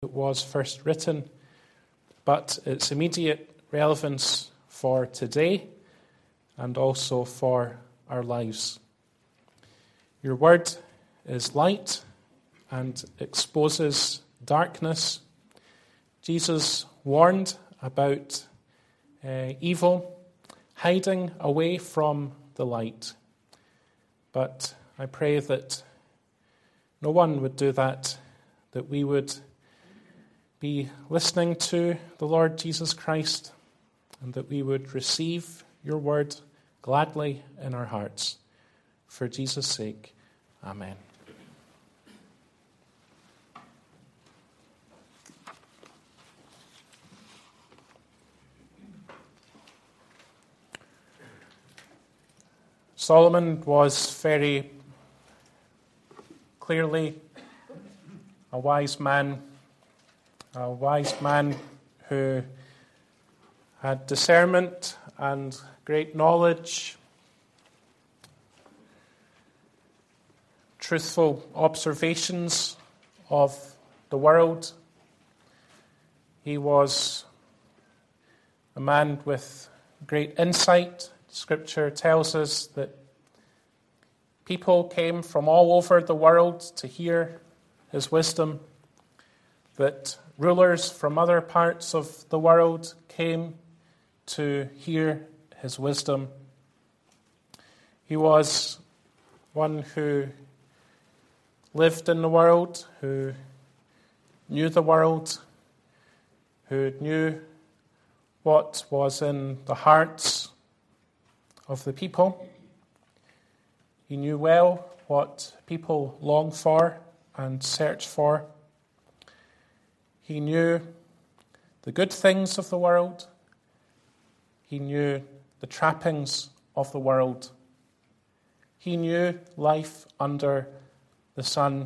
it was first written, but its immediate relevance for today and also for our lives. Your word is light and exposes darkness. Jesus warned about evil hiding away from the light. But I pray that no one would do that we would be listening to the Lord Jesus Christ, and that we would receive your word gladly in our hearts. For Jesus' sake, amen. Solomon was very clearly a wise man who had discernment and great knowledge, truthful observations of the world. He was a man with great insight. Scripture tells us that people came from all over the world to hear his wisdom, that rulers from other parts of the world came to hear his wisdom. He was one who lived in the world, who knew the world, who knew what was in the hearts of the people. He knew well what people long for and search for. He knew the good things of the world. He knew the trappings of the world. He knew life under the sun.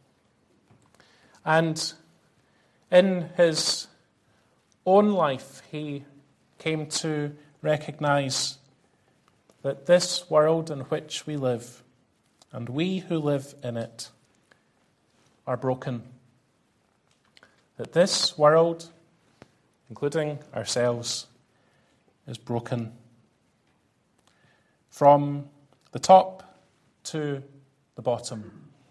And in his own life, he came to recognize that this world in which we live, and we who live in it, are broken. That this world, including ourselves, is broken. From the top to the bottom.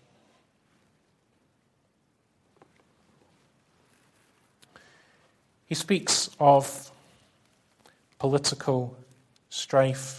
He speaks of political strife.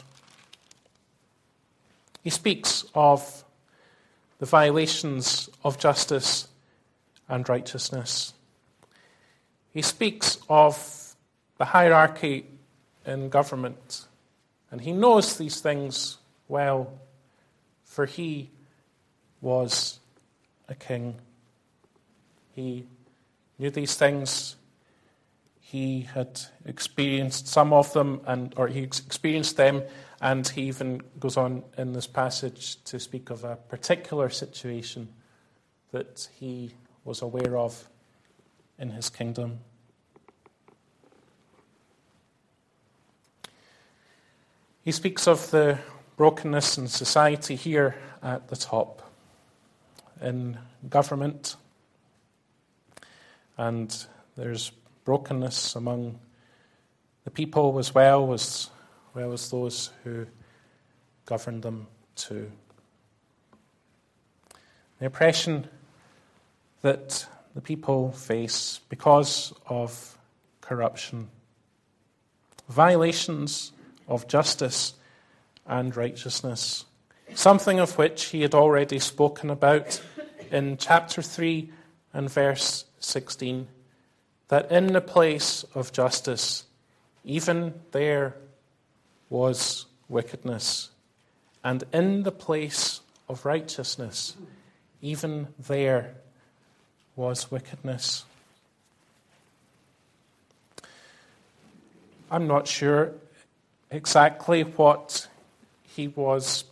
He speaks of the violations of justice and righteousness. He speaks of the hierarchy in government, and he knows these things well, for he was a king. He knew these things. He had experienced some of them, or he experienced them, and he even goes on in this passage to speak of a particular situation that he was aware of in his kingdom. He speaks of the brokenness in society here at the top, in government, and there's brokenness among the people as well as those who govern them too. The oppression that the people face because of corruption, violations of justice and righteousness, something of which he had already spoken about in chapter 3 and verse 16, that in the place of justice, even there was wickedness, and in the place of righteousness, even there was wickedness. I'm not sure exactly what he was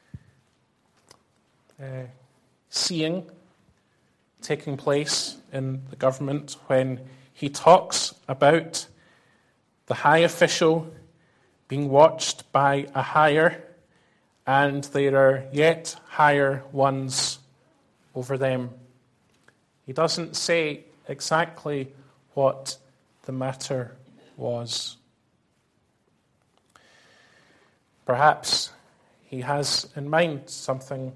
seeing taking place in the government when he talks about the high official being watched by a higher, and there are yet higher ones over them. He doesn't say exactly what the matter was. Perhaps he has in mind something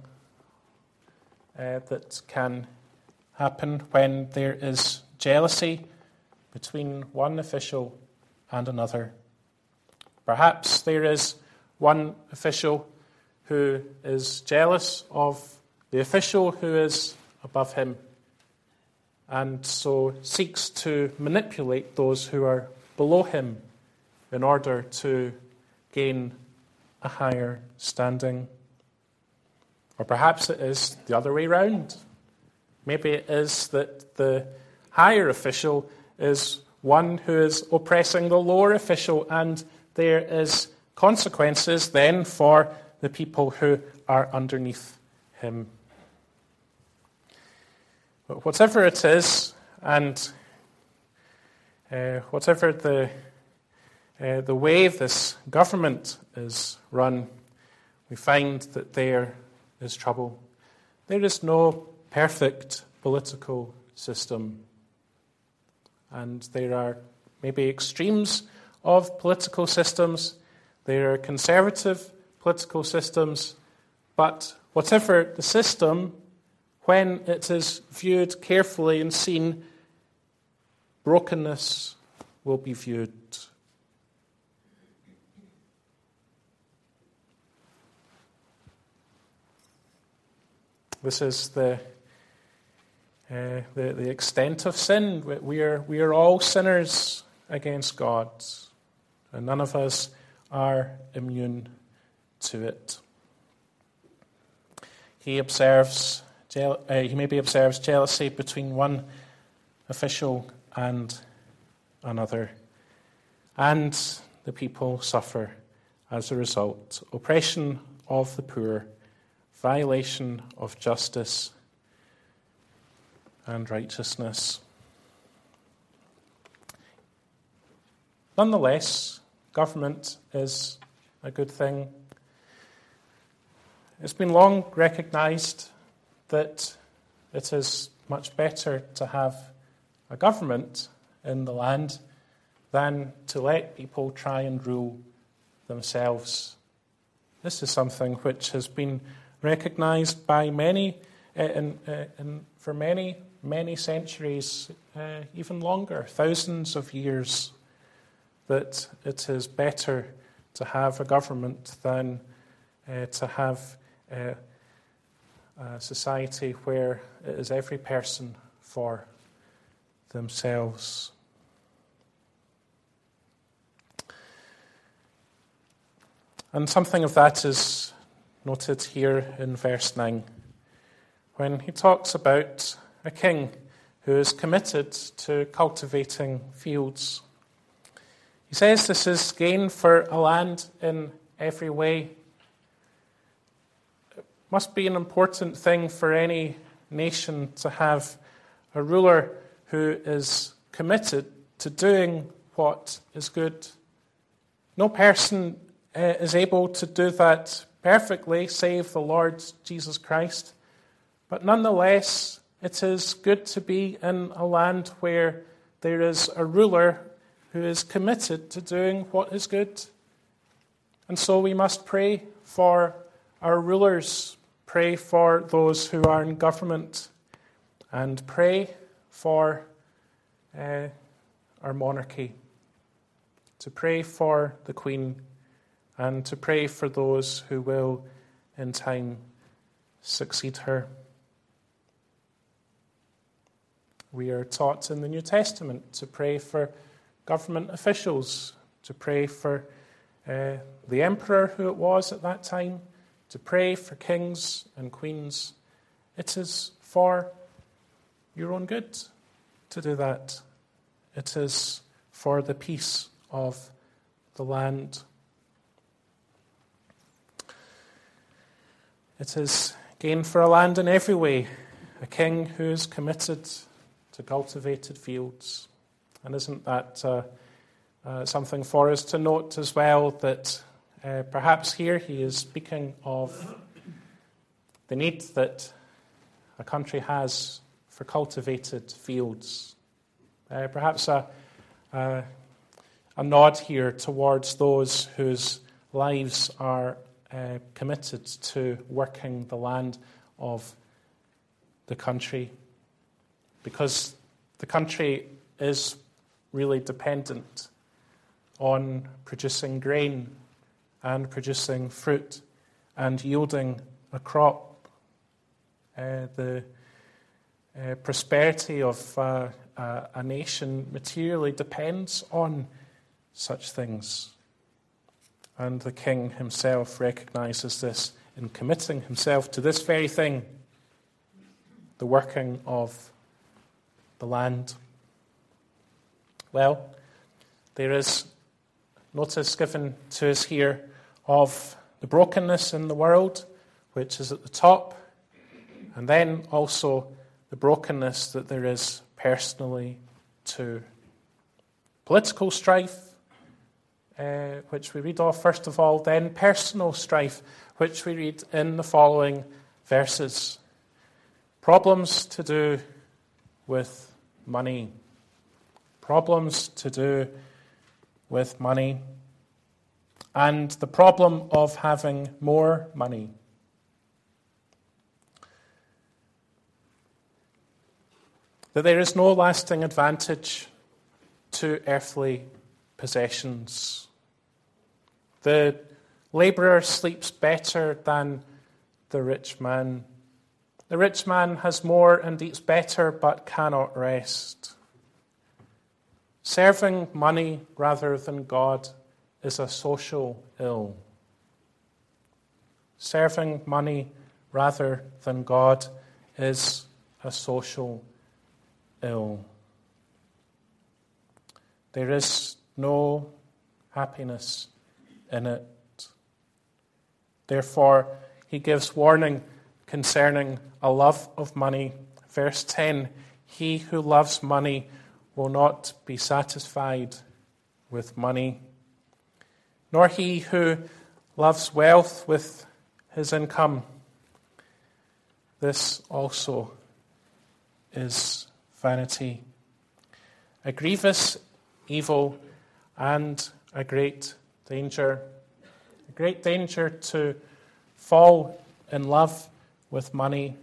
that can happen when there is jealousy between one official and another. Perhaps there is one official who is jealous of the official who is above him, and so seeks to manipulate those who are below him in order to gain a higher standing. Or perhaps it is the other way round. Maybe it is that the higher official is one who is oppressing the lower official, and there is consequences then for the people who are underneath him. But whatever it is, and whatever the way this government is run, we find that there is trouble. There is no perfect political system. And there are maybe extremes of political systems. There are conservative political systems. But whatever the system, when it is viewed carefully and seen, brokenness will be viewed. This is the extent of sin. We are all sinners against God, and none of us are immune to it. He maybe observes jealousy between one official and another, and the people suffer as a result. Oppression of the poor, violation of justice and righteousness. Nonetheless, government is a good thing. It's been long recognized that it is much better to have a government in the land than to let people try and rule themselves. This is something which has been recognized by many, for many centuries, even longer, thousands of years, that it is better to have a government than to have a society where it is every person for themselves. And something of that is noted here in verse 9, when he talks about a king who is committed to cultivating fields. He says this is gain for a land in every way. It must be an important thing for any nation to have a ruler who is committed to doing what is good. No person is able to do that perfectly, save the Lord Jesus Christ. But nonetheless, it is good to be in a land where there is a ruler who is committed to doing what is good. And so we must pray for our rulers, pray for those who are in government, and pray for our monarchy, to pray for the Queen, and to pray for those who will, in time, succeed her. We are taught in the New Testament to pray for government officials, to pray for the emperor who it was at that time, to pray for kings and queens. It is for your own good to do that. It is for the peace of the land. It is gain for a land in every way, a king who is committed to cultivated fields. And isn't that something for us to note as well, that perhaps here he is speaking of the need that a country has for cultivated fields, Perhaps a nod here towards those whose lives are committed to working the land of the country, because the country is really dependent on producing grain and producing fruit and yielding a crop. The prosperity of a nation materially depends on such things. And the king himself recognizes this in committing himself to this very thing, the working of the land. Well, there is notice given to us here of the brokenness in the world, which is at the top, and then also the brokenness that there is personally too. Political strife, which we read of first of all, then personal strife, which we read in the following verses. Problems to do with money. Problems to do with money. And the problem of having more money. That there is no lasting advantage to earthly possessions. The labourer sleeps better than the rich man. The rich man has more and eats better but cannot rest. Serving money rather than God is a social ill. Serving money rather than God is a social ill. There is no happiness in it. Therefore, he gives warning concerning a love of money. Verse 10, he who loves money will not be satisfied with money, nor he who loves wealth with his income. This also is vanity, a grievous evil and a great danger. A great danger to fall in love with money.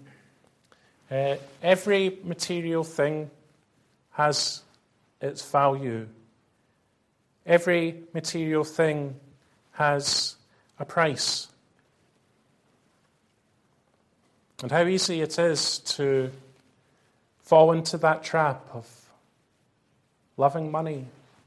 Every material thing has its value. Every material thing has a price. And how easy it is to fall into that trap of loving money,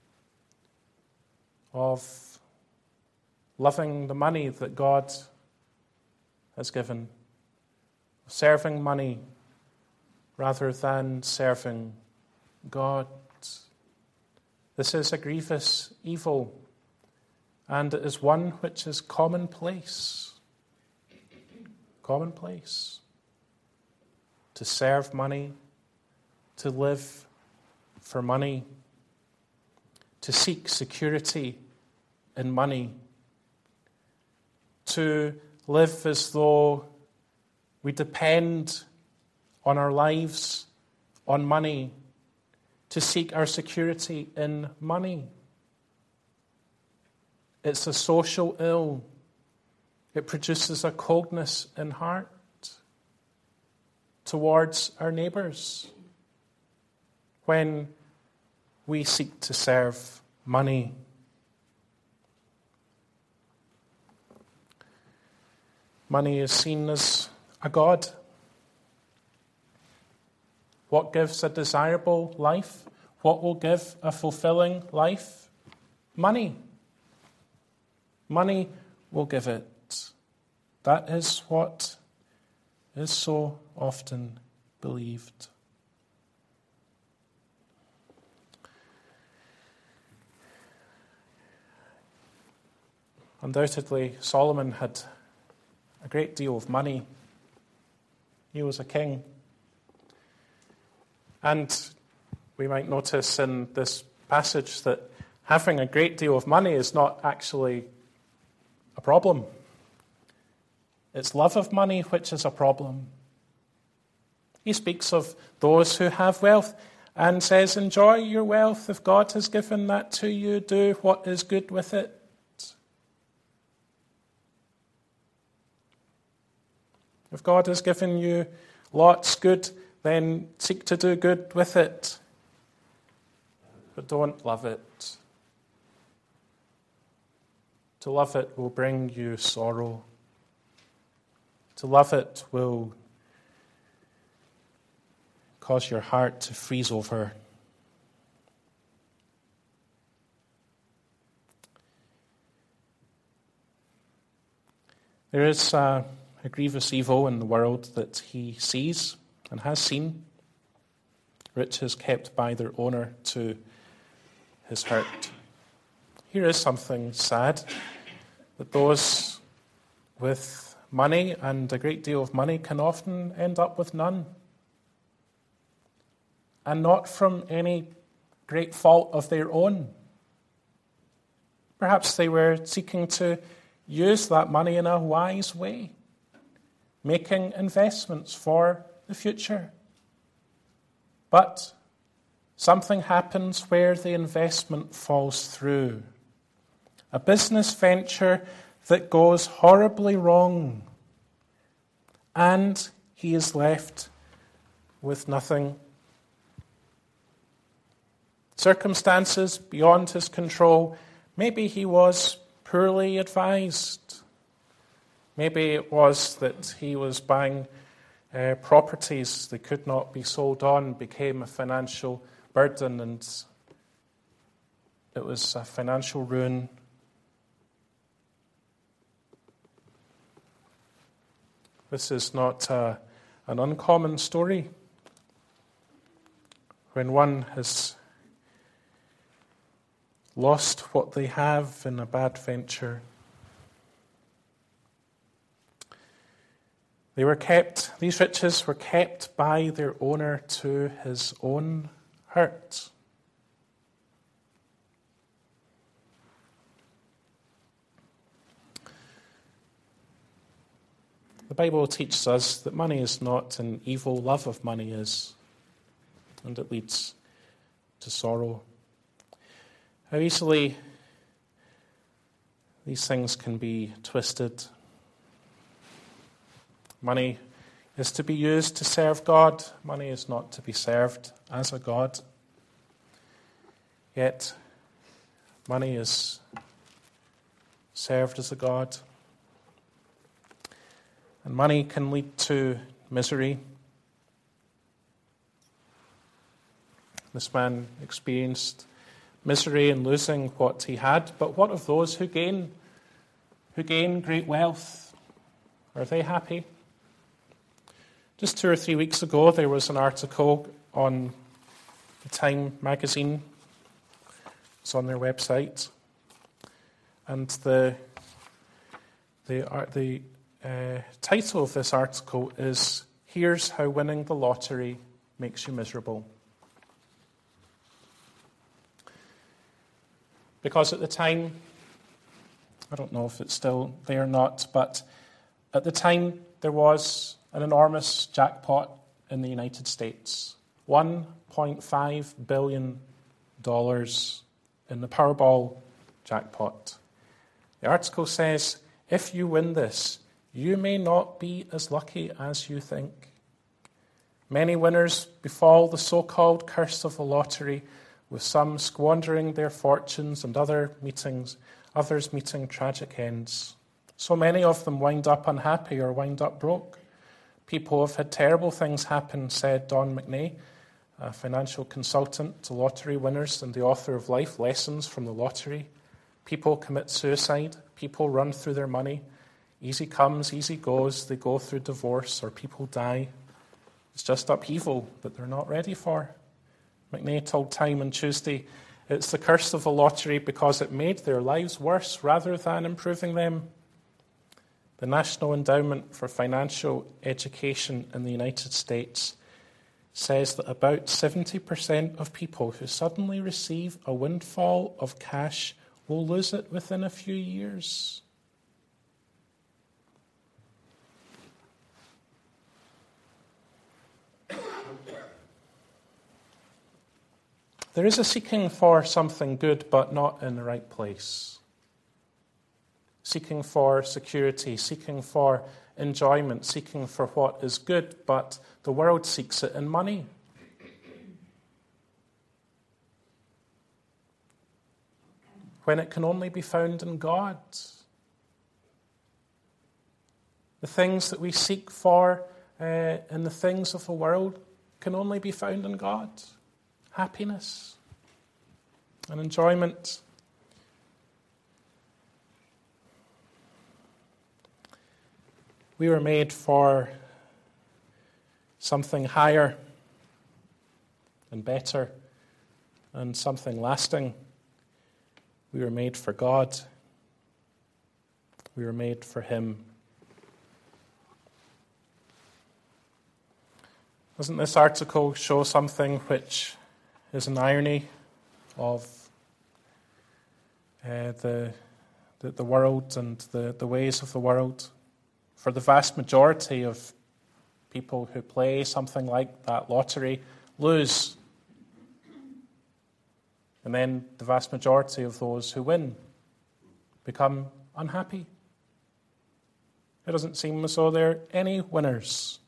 of loving the money that God has given, serving money rather than serving God. This is a grievous evil, and it is one which is commonplace. Commonplace. To serve money, to live for money, to seek security in money, to live as though we depend on our lives on money, to seek our security in money. It's a social ill. It produces a coldness in heart towards our neighbours when we seek to serve money. Money is seen as a god. What gives a desirable life? What will give a fulfilling life? Money. Money will give it. That is what is so often believed. Undoubtedly, Solomon had a great deal of money. He was a king. And we might notice in this passage that having a great deal of money is not actually a problem. It's love of money which is a problem. He speaks of those who have wealth and says, enjoy your wealth. If God has given that to you, do what is good with it. If God has given you lots good, then seek to do good with it. But don't love it. To love it will bring you sorrow. To love it will cause your heart to freeze over. There is a grievous evil in the world that he sees and has seen. Riches kept by their owner to his hurt. Here is something sad, that those with money and a great deal of money can often end up with none. And not from any great fault of their own. Perhaps they were seeking to use that money in a wise way, making investments for the future. But something happens where the investment falls through. A business venture that goes horribly wrong. And he is left with nothing. Circumstances beyond his control. Maybe he was poorly advised. Maybe it was that he was buying properties that could not be sold on, became a financial burden, and it was a financial ruin. This is not an uncommon story. When one has lost what they have in a bad venture. These riches were kept by their owner to his own hurt. The Bible teaches us that money is not an evil, love of money is, and it leads to sorrow. How easily these things can be twisted. Money is to be used to serve God. Money is not to be served as a God. Yet, money is served as a God. And money can lead to misery. This man experienced misery in losing what he had, but what of those who gain great wealth? Are they happy? Just 2 or 3 weeks ago, there was an article on the Time magazine. It's on their website, and the title of this article is "Here's How Winning the Lottery Makes You Miserable." Because at the time, I don't know if it's still there or not, but at the time there was an enormous jackpot in the United States. $1.5 billion in the Powerball jackpot. The article says, if you win this, you may not be as lucky as you think. Many winners befall the so-called curse of the lottery, with some squandering their fortunes and others meeting tragic ends. So many of them wind up unhappy or wind up broke. People have had terrible things happen, said Don McNay, a financial consultant to lottery winners and the author of Life Lessons from the Lottery. People commit suicide. People run through their money. Easy comes, easy goes. They go through divorce or people die. It's just upheaval that they're not ready for. McNay told Time on Tuesday, it's the curse of the lottery because it made their lives worse rather than improving them. The National Endowment for Financial Education in the United States says that about 70% of people who suddenly receive a windfall of cash will lose it within a few years. there is a seeking for something good, but not in the right place. Seeking for security, seeking for enjoyment, seeking for what is good, but the world seeks it in money. When it can only be found in God. The things that we seek for in the things of the world can only be found in God. Happiness and enjoyment. We were made for something higher and better and something lasting. We were made for God. We were made for Him. Doesn't this article show something which is an irony of the world and the ways of the world? For the vast majority of people who play something like that lottery lose. And then the vast majority of those who win become unhappy. It doesn't seem as though there are any winners.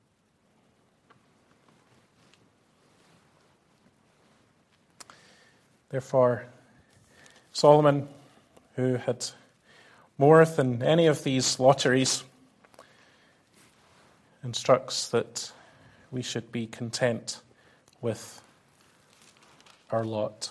Therefore, Solomon, who had more than any of these lotteries, instructs that we should be content with our lot.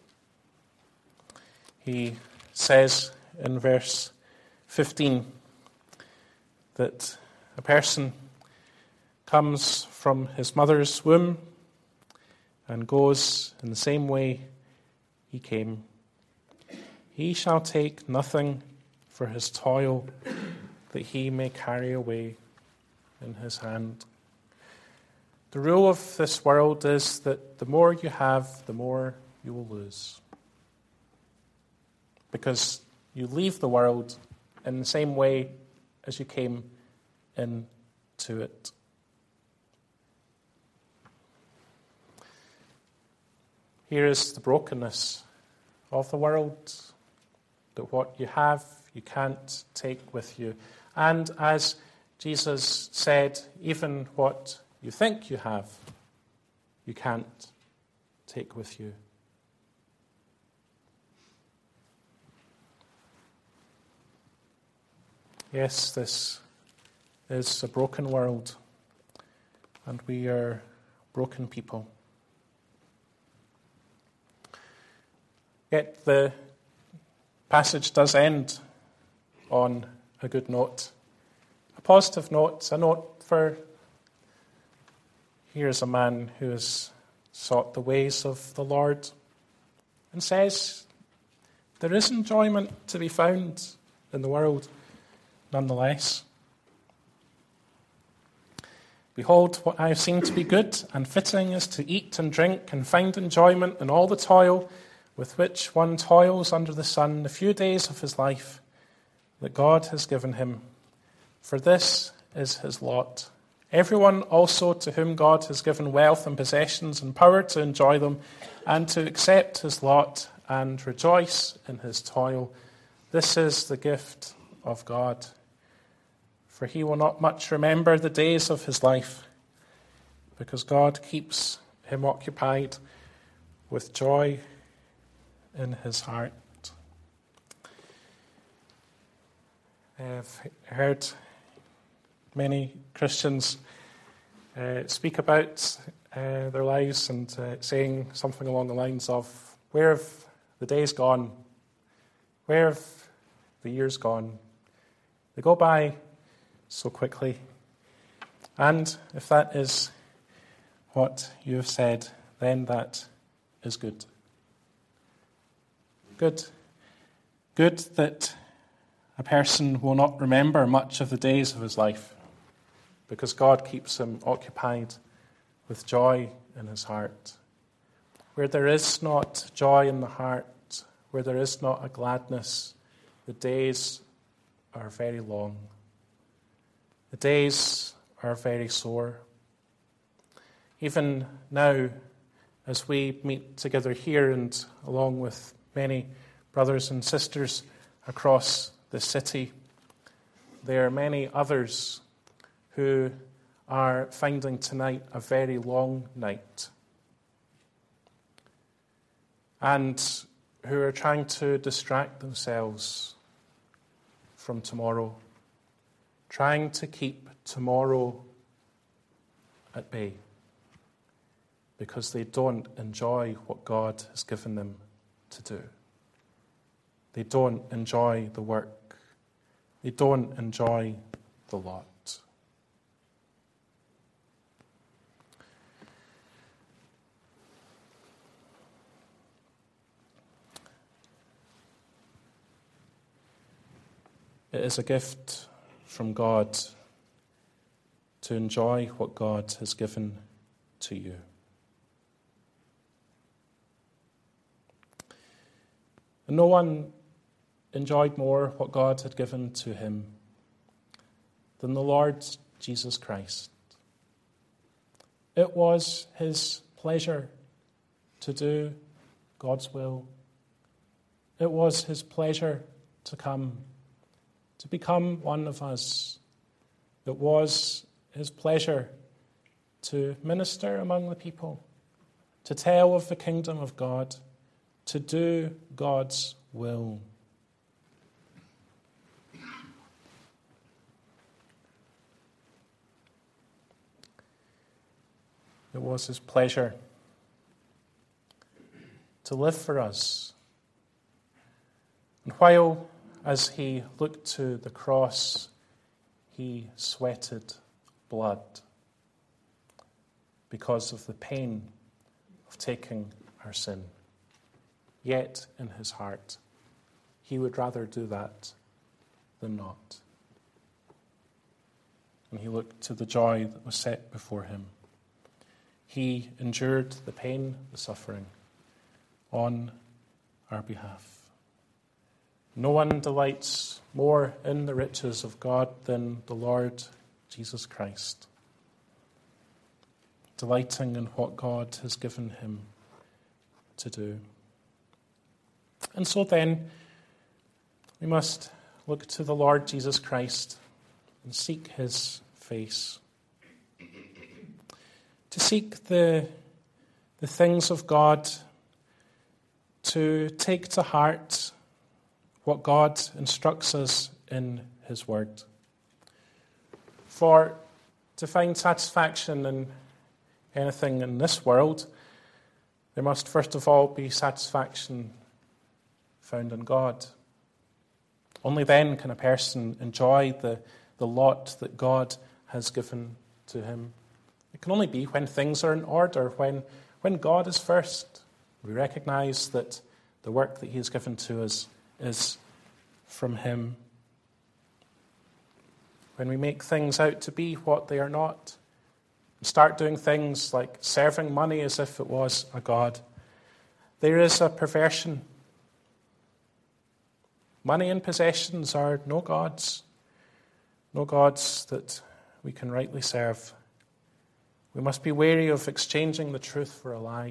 He says in verse 15 that a person comes from his mother's womb and goes in the same way he came. He shall take nothing for his toil that he may carry away in his hand. The rule of this world is that the more you have, the more you will lose. Because you leave the world in the same way as you came into it. Here is the brokenness of the world, that what you have, you can't take with you. And as Jesus said, even what you think you have, you can't take with you. Yes, this is a broken world, and we are broken people. Yet the passage does end on a good note, a positive note, a note for here's a man who has sought the ways of the Lord and says there is enjoyment to be found in the world nonetheless. Behold, what I have seen to be good and fitting is to eat and drink and find enjoyment in all the toil with which one toils under the sun the few days of his life that God has given him. For this is his lot. Everyone also to whom God has given wealth and possessions and power to enjoy them and to accept his lot and rejoice in his toil, this is the gift of God. For he will not much remember the days of his life, because God keeps him occupied with joy in his heart. I've heard many Christians speak about their lives and saying something along the lines of, where have the days gone? Where have the years gone? They go by so quickly. And if that is what you have said, then that is good. Good. Good that a person will not remember much of the days of his life, because God keeps him occupied with joy in his heart. Where there is not joy in the heart, where there is not a gladness, the days are very long. The days are very sore. Even now, as we meet together here and along with many brothers and sisters across the city, there are many others who are finding tonight a very long night and who are trying to distract themselves from tomorrow, trying to keep tomorrow at bay because they don't enjoy what God has given them to do. They don't enjoy the work. They don't enjoy the lot. It is a gift from God to enjoy what God has given to you. And no one enjoyed more what God had given to him than the Lord Jesus Christ. It was his pleasure to do God's will. It was his pleasure to come, to become one of us. It was his pleasure to minister among the people, to tell of the kingdom of God, to do God's will. It was his pleasure to live for us. And while, as he looked to the cross, he sweated blood because of the pain of taking our sin. Yet, in his heart, he would rather do that than not. And he looked to the joy that was set before him. He endured the pain, the suffering, on our behalf. No one delights more in the riches of God than the Lord Jesus Christ, delighting in what God has given him to do. And so then, we must look to the Lord Jesus Christ and seek his face. To seek the things of God, to take to heart what God instructs us in his word. For to find satisfaction in anything in this world, there must first of all be satisfaction found in God. Only then can a person enjoy the lot that God has given to him. It can only be when things are in order, when God is first. We recognize that the work that he has given to us is from him. When we make things out to be what they are not, start doing things like serving money as if it was a god, there is a perversion. Money and possessions are no gods that we can rightly serve. We must be wary of exchanging the truth for a lie.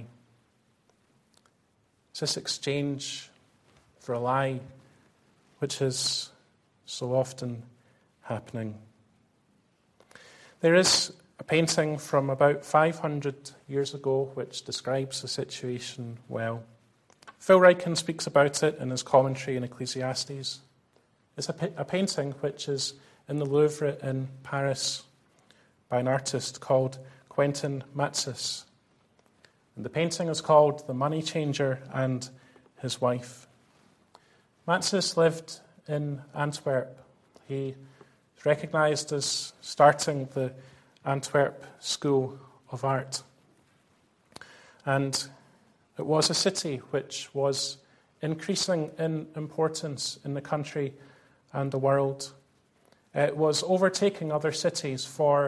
It's this exchange for a lie which is so often happening. There is a painting from about 500 years ago which describes the situation well. Phil Ryken speaks about it in his commentary in Ecclesiastes. It's a painting which is in the Louvre in Paris by an artist called Quentin Matsys. And the painting is called The Money Changer and His Wife. Matsys lived in Antwerp. He is recognized as starting the Antwerp School of Art. And it was a city which was increasing in importance in the country and the world. It was overtaking other cities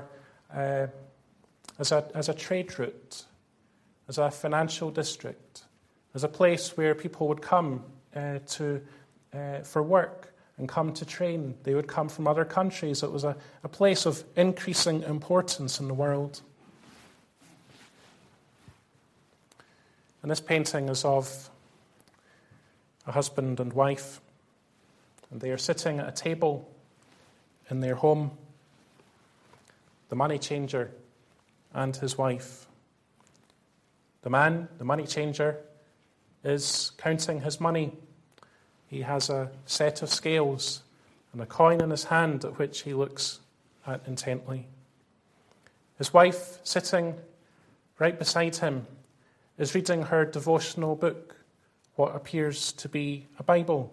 as a trade route, as a financial district, as a place where people would come for work and come to train. They would come from other countries. It was a place of increasing importance in the world. And this painting is of a husband and wife, and they are sitting at a table in their home, the money changer and his wife. The man, the money changer, is counting his money. He has a set of scales and a coin in his hand at which he looks at intently. His wife, sitting right beside him, is reading her devotional book, what appears to be a Bible,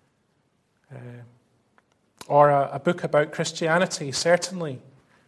or a book about Christianity, certainly.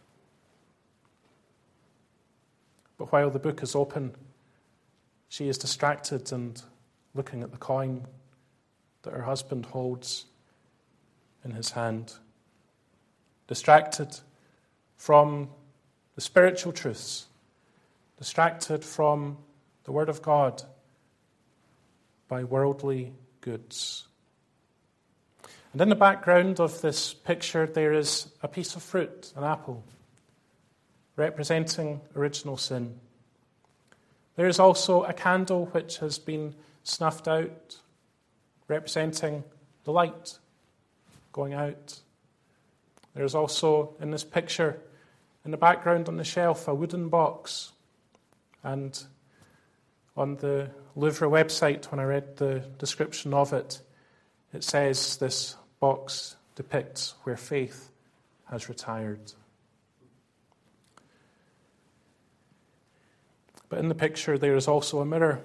But while the book is open, she is distracted and looking at the coin that her husband holds in his hand. Distracted from the spiritual truths, distracted from the Word of God by worldly goods. And in the background of this picture, there is a piece of fruit, an apple, representing original sin. There is also a candle which has been snuffed out, representing the light going out. There is also, in this picture, in the background on the shelf, a wooden box. And on the Louvre website, when I read the description of it, it says this box depicts where faith has retired. But in the picture, there is also a mirror.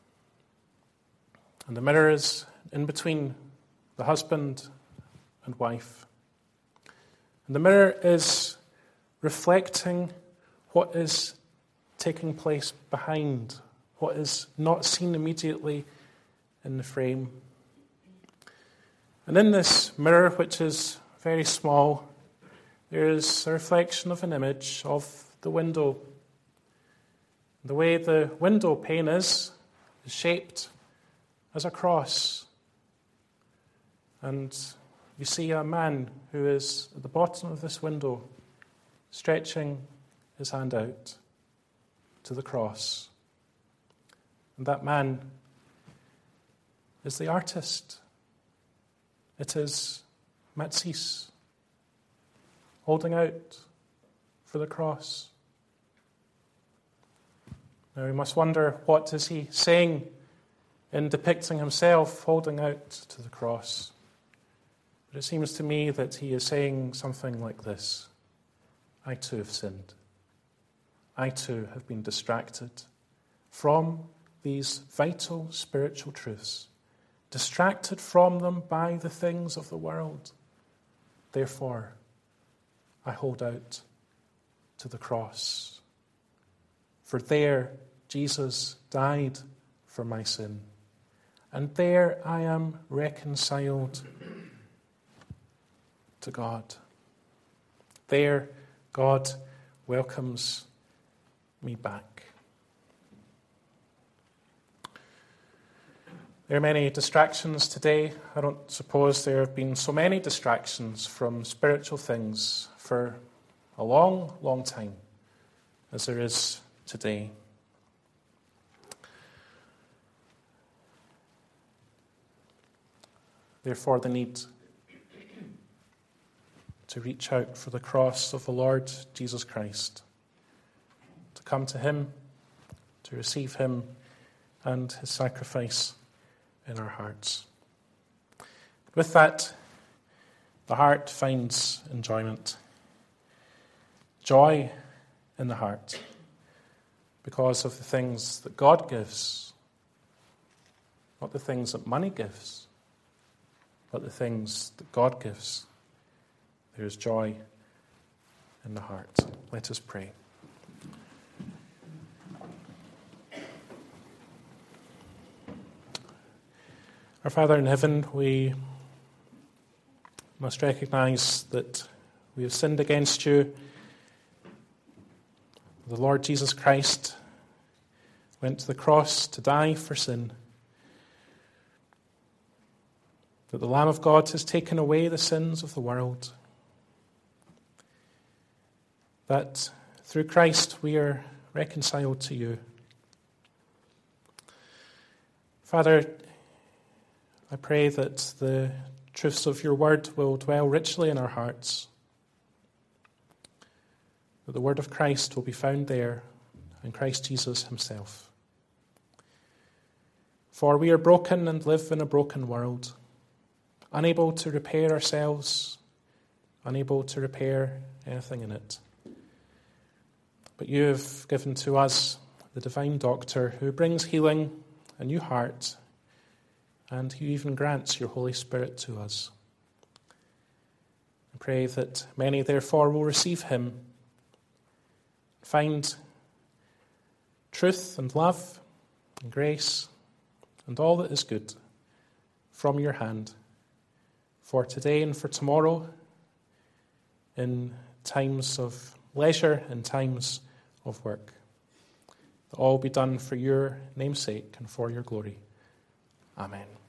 And the mirror is in between the husband and wife. And the mirror is reflecting what is taking place behind, what is not seen immediately in the frame. And in this mirror, which is very small, there is a reflection of an image of the window. The way the window pane is shaped as a cross. And you see a man who is at the bottom of this window, stretching his hand out to the cross. And that man is the artist. It is Matisse, holding out for the cross. Now we must wonder, what is he saying in depicting himself holding out to the cross? But it seems to me that he is saying something like this: I too have sinned. I too have been distracted from these vital spiritual truths, distracted from them by the things of the world. Therefore, I hold out to the cross. For there, Jesus died for my sin. And there I am reconciled to God. There, God welcomes me back. There are many distractions today. I don't suppose there have been so many distractions from spiritual things for a long, long time as there is today. Therefore, the need to reach out for the cross of the Lord Jesus Christ, to come to him, to receive him and his sacrifice in our hearts. With that, the heart finds enjoyment, joy in the heart, because of the things that God gives, not the things that money gives, but the things that God gives. There is joy in the heart. Let us pray. Our Father in heaven, we must recognize that we have sinned against you. The Lord Jesus Christ went to the cross to die for sin. That the Lamb of God has taken away the sins of the world. That through Christ we are reconciled to you. Father, I pray that the truths of your word will dwell richly in our hearts, that the word of Christ will be found there, and Christ Jesus himself. For we are broken and live in a broken world, unable to repair ourselves, unable to repair anything in it. But you have given to us the divine doctor who brings healing, a new heart, and who even grants your Holy Spirit to us. I pray that many therefore will receive him, find truth and love and grace and all that is good from your hand for today and for tomorrow, in times of leisure and times of work. That all be done for your name's sake and for your glory. Amen.